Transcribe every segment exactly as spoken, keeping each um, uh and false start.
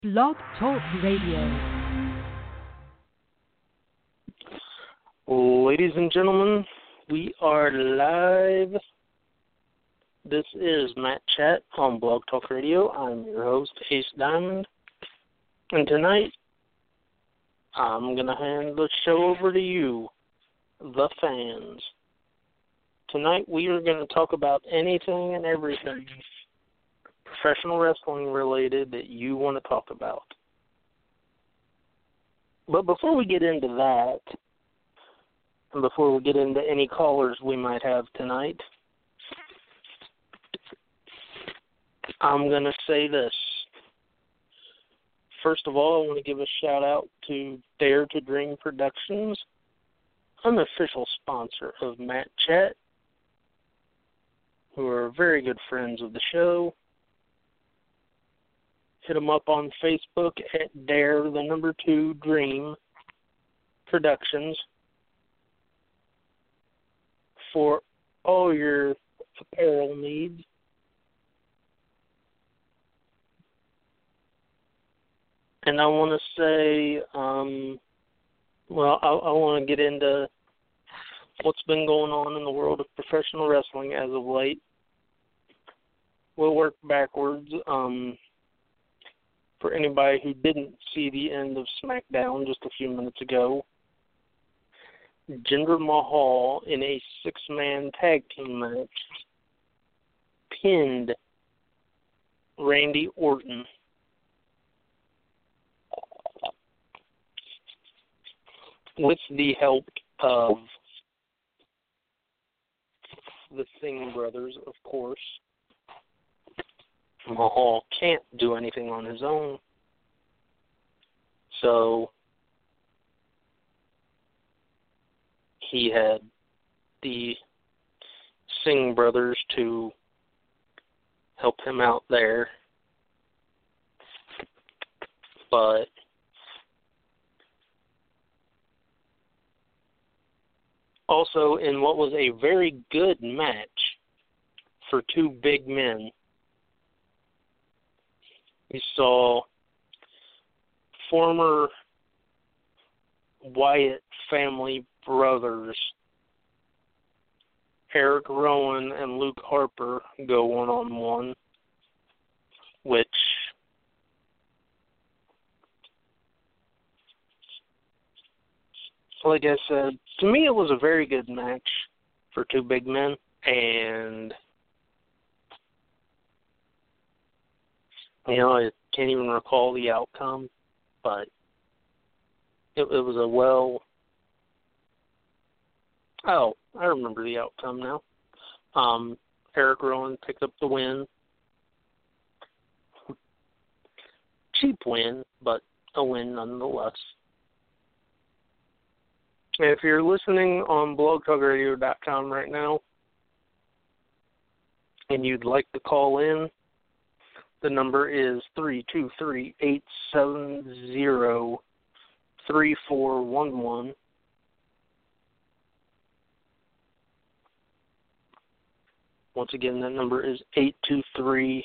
Blog Talk Radio. Ladies and gentlemen, we are live. This is Matt Chat on Blog Talk Radio. I'm your host, Ace Diamond. And tonight, I'm going to hand the show over to you, the fans. Tonight, we are going to talk about anything and everything professional wrestling related that you want to talk about. But before we get into that, and before we get into any callers we might have tonight, I'm going to say this. First of all, I want to give a shout out to Dare to Dream Productions, an official sponsor of Matt Chat, who are very good friends of the show. Hit them up on Facebook at Dare, the number two, Dream Productions for all your apparel needs. And I want to say, um, well, I, I want to get into what's been going on in the world of professional wrestling as of late. We'll work backwards. Um, for anybody who didn't see the end of SmackDown just a few minutes ago, Jinder Mahal in a six-man tag team match pinned Randy Orton. With the help of the Singh brothers, of course. Mahal can't do anything on his own. So he had the Singh brothers to help him out there. But also in what was a very good match for two big men, we saw former Wyatt family brothers, Eric Rowan and Luke Harper, go one-on-one, which like I said, to me it was a very good match for two big men, and you know, I can't even recall the outcome, but it, it was a well... Oh, I remember the outcome now. Um, Eric Rowan picked up the win. Cheap win, but a win nonetheless. And if you're listening on blog talk radio dot com right now and you'd like to call in, the number is three two three, eight seven zero, three four one one. Once again, that number is eight two three,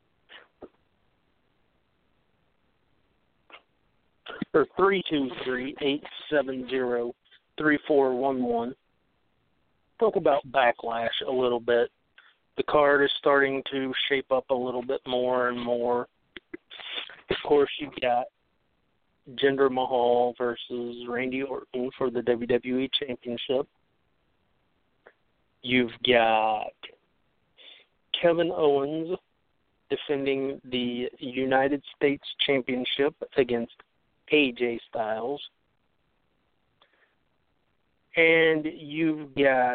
or three two three, eight seven zero, three four one one. Talk about Backlash a little bit. The card is starting to shape up a little bit more and more. Of course, you've got Jinder Mahal versus Randy Orton for the W W E Championship. You've got Kevin Owens defending the United States Championship against A J Styles. And you've got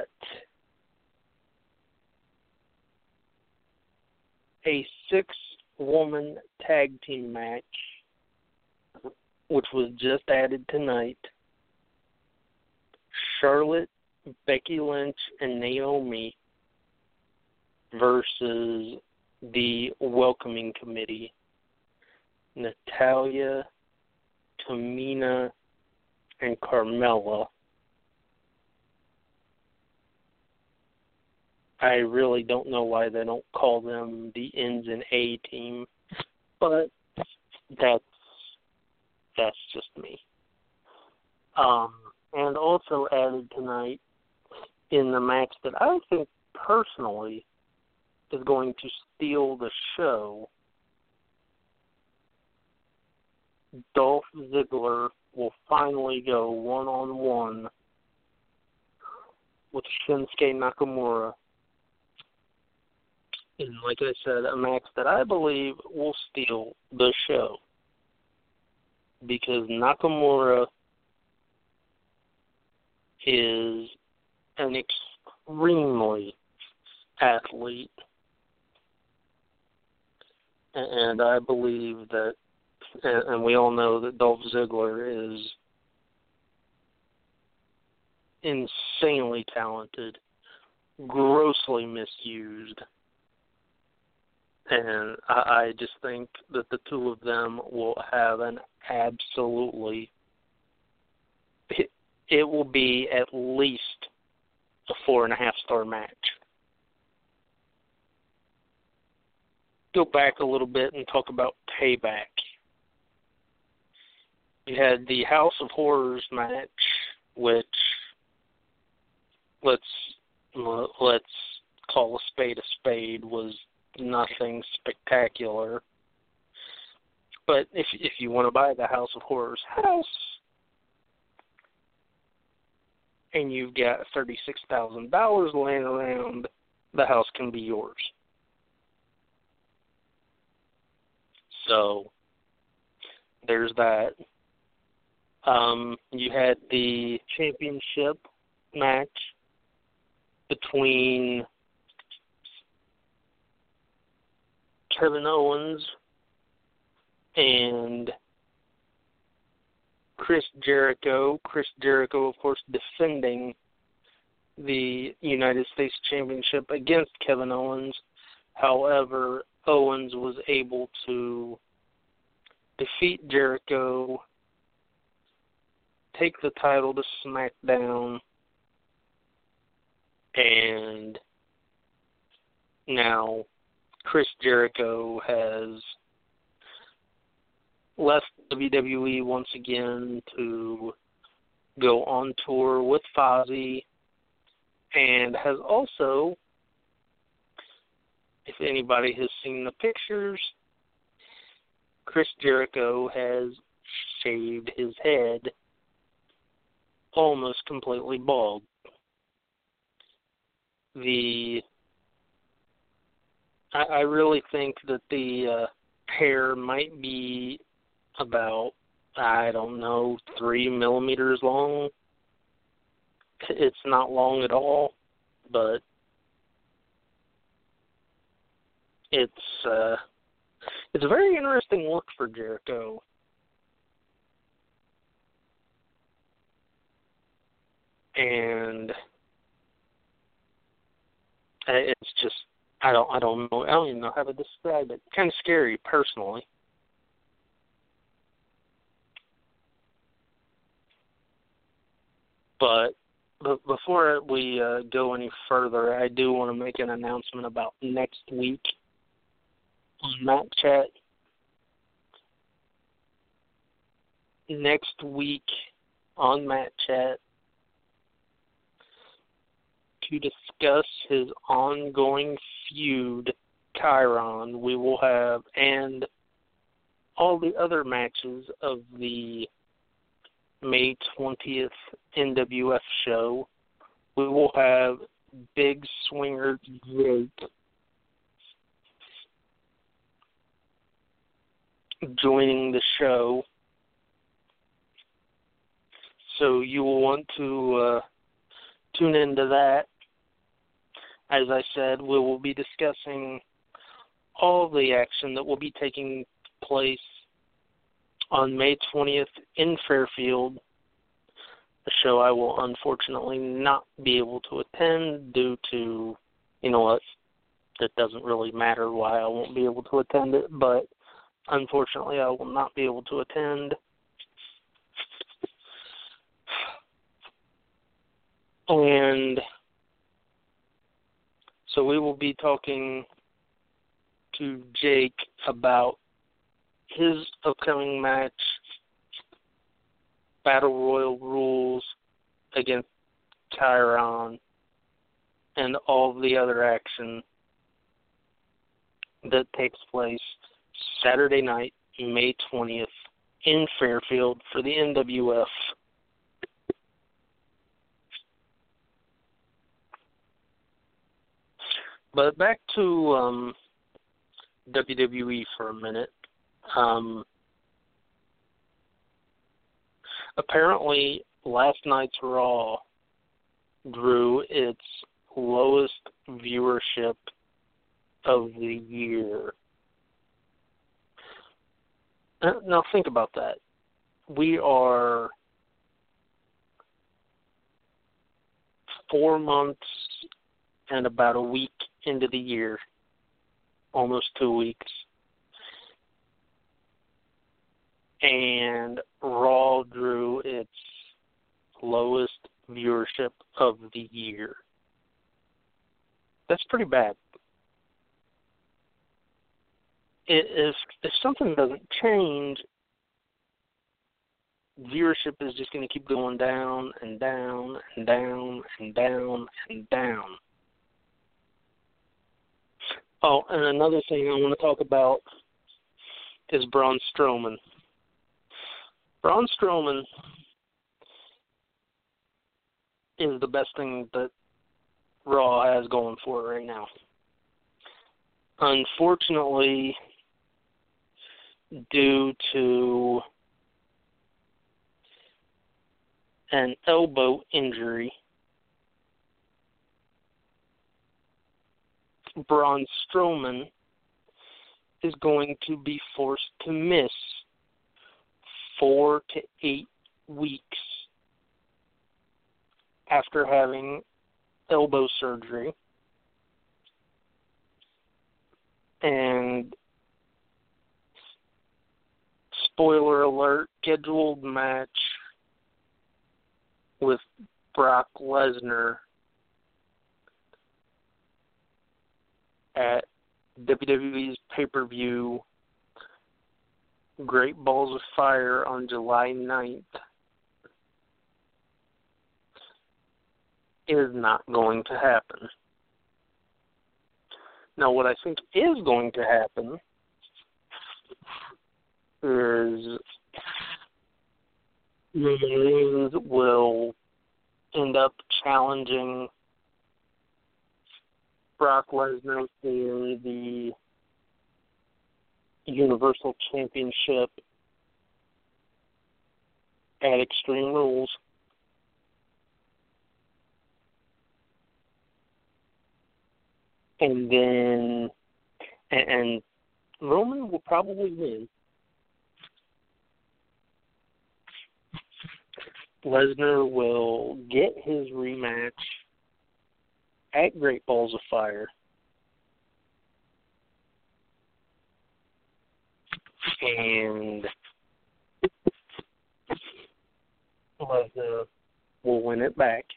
a six-woman tag team match, which was just added tonight. Charlotte, Becky Lynch, and Naomi versus the Welcoming Committee. Natalya, Tamina, and Carmella. I really don't know why they don't call them the Ins and A team, but that's that's just me. Um, and also added tonight in the match that I think personally is going to steal the show, Dolph Ziggler will finally go one-on-one with Shinsuke Nakamura. And like I said, a match that I believe will steal the show. Because Nakamura is an extremely athlete. And I believe that, and we all know that Dolph Ziggler is insanely talented, grossly misused. And I, I just think that the two of them will have an absolutely, it, it will be at least a four and a half star match. Go back a little bit and talk about Payback. We had the House of Horrors match, which let's let's call a spade a spade, was nothing spectacular. But if if you want to buy the House of Horrors house and you've got thirty-six thousand dollars laying around, the house can be yours. So there's that. Um, you had the championship match between Kevin Owens and Chris Jericho. Chris Jericho, of course, defending the United States Championship against Kevin Owens. However, Owens was able to defeat Jericho, take the title to SmackDown, and now Chris Jericho has left W W E once again to go on tour with Fozzy, and has also, if anybody has seen the pictures, Chris Jericho has shaved his head almost completely bald. The I, I really think that the uh, hair might be about, I don't know, three millimeters long. It's not long at all, but it's uh, it's a very interesting look for Jericho. And it's just, I don't, I don't know, I don't even know how to describe it. Kind of scary, personally. But, but before we uh, go any further, I do want to make an announcement about next week on Matt Chat. Next week on Matt Chat, to discuss his ongoing feud, Chiron, we will have, and all the other matches of the May twentieth N W F show, we will have Big Swinger Jake joining the show. So you will want to uh, tune into that. As I said, we will be discussing all the action that will be taking place on May twentieth in Fairfield, a show I will unfortunately not be able to attend due to, you know what, it doesn't really matter why I won't be able to attend it, but unfortunately I will not be able to attend. And so we will be talking to Jake about his upcoming match, Battle Royal rules against Chiron, and all of the other action that takes place Saturday night, May twentieth, in Fairfield for the N W F. But back to um, W W E for a minute. Um, apparently, last night's Raw drew its lowest viewership of the year. Now think about that. We are four months and about a week into the year, almost two weeks. And Raw drew its lowest viewership of the year. That's pretty bad. If if something doesn't change, viewership is just going to keep going down and down and down and down and down. Oh, and another thing I want to talk about is Braun Strowman. Braun Strowman is the best thing that Raw has going for it right now. Unfortunately, due to an elbow injury, Braun Strowman is going to be forced to miss four to eight weeks after having elbow surgery. And spoiler alert, scheduled match with Brock Lesnar at W W E's pay-per-view Great Balls of Fire on July ninth is not going to happen. Now, what I think is going to happen is Roman Reigns will end up challenging Brock Lesnar for the Universal Championship at Extreme Rules. And then, and, and Roman will probably win. Lesnar will get his rematch at Great Balls of Fire. And Lesnar will win it back.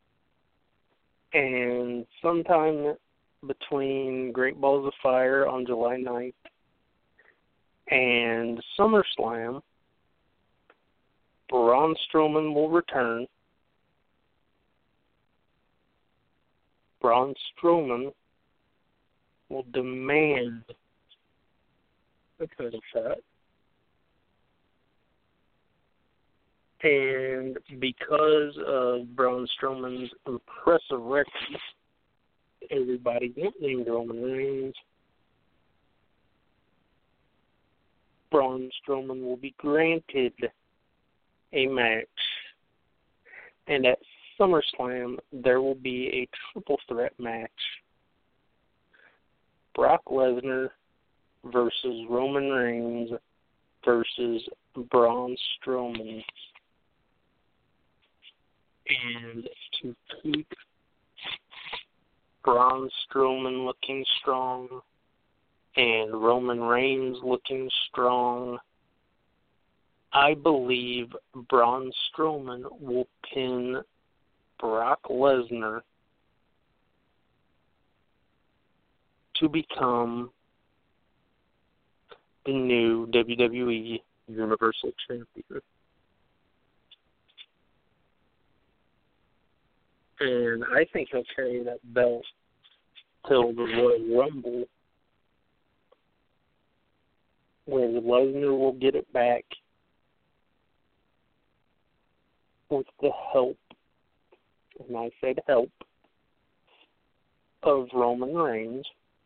And sometime between Great Balls of Fire on July ninth and SummerSlam, Braun Strowman will return. Braun Strowman will demand a title shot. And because of Braun Strowman's impressive record, everybody named Roman Reigns, Braun Strowman will be granted a match. And at SummerSlam, there will be a triple threat match. Brock Lesnar versus Roman Reigns versus Braun Strowman. And to keep Braun Strowman looking strong and Roman Reigns looking strong, I believe Braun Strowman will pin Brock Lesnar to become the new W W E Universal Champion. And I think he'll carry that belt till the Royal Rumble, where Lesnar will get it back with the help, and I said help, of Roman Reigns.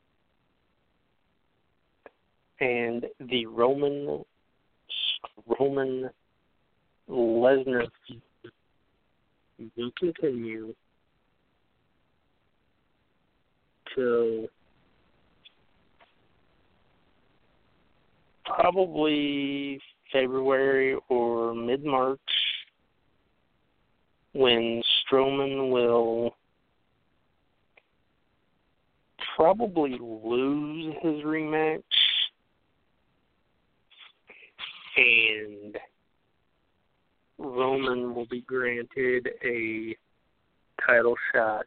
And the Roman Roman Lesnar will continue till probably February or mid-March, when Strowman will probably lose his rematch, and Roman will be granted a title shot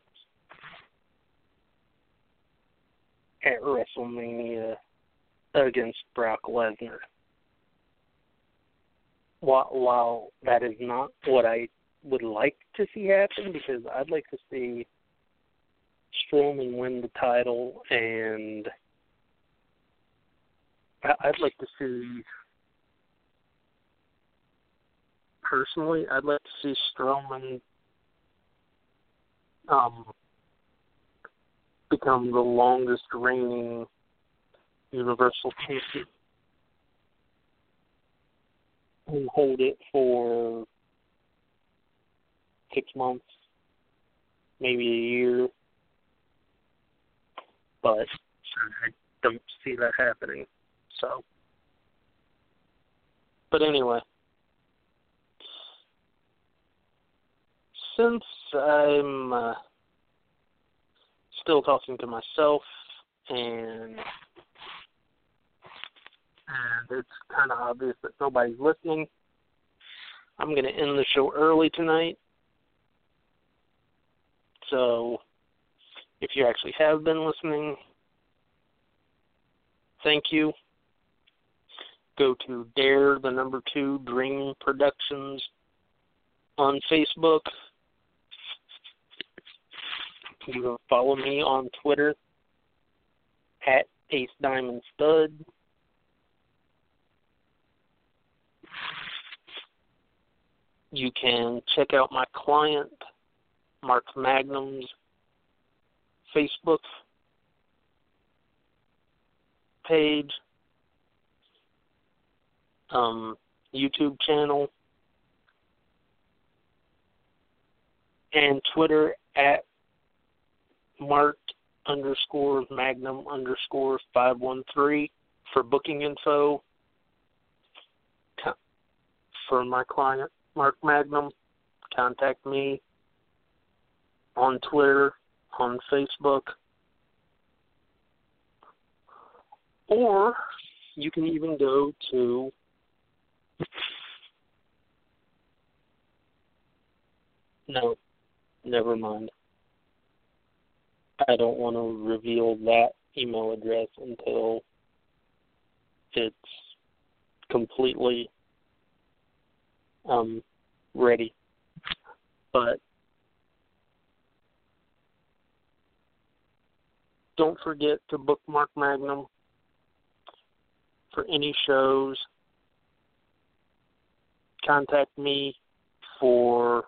at WrestleMania against Brock Lesnar. While, while that is not what I would like to see happen, because I'd like to see Strowman win the title, and I'd like to see, personally, I'd like to see Strowman um, become the longest reigning Universal Champion and hold it for six months, maybe a year. But I don't see that happening. So, but anyway, since I'm uh, still talking to myself, and and it's kind of obvious that nobody's listening, I'm going to end the show early tonight. So, if you actually have been listening, thank you. Go to Dare, the number two, Dream Productions on Facebook. You can follow me on Twitter at Ace Diamond Stud. You can check out my client, Mark Magnum's Facebook page, um, YouTube channel, and Twitter at Mark underscore Magnum underscore five one three for booking info for my client, Mark Magnum. Contact me on Twitter, on Facebook, or you can even go to no, never mind. I don't want to reveal that email address until it's completely um, ready. But don't forget to bookmark Magnum for any shows. Contact me for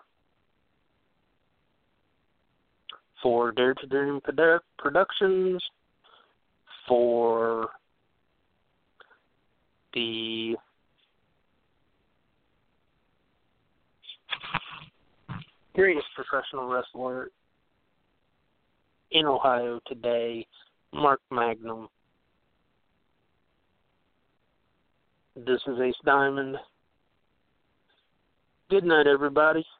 for Dare to Dream Produ- Productions, for the greatest professional wrestler in Ohio today, Mark Magnum. This is Ace Diamond. Good night, everybody.